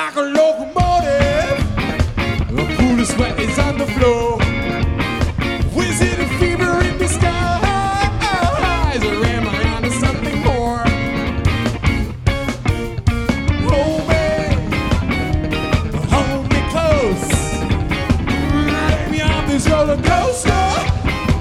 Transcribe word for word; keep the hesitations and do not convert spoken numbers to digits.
like a locomotive. The pool of sweat is on the floor.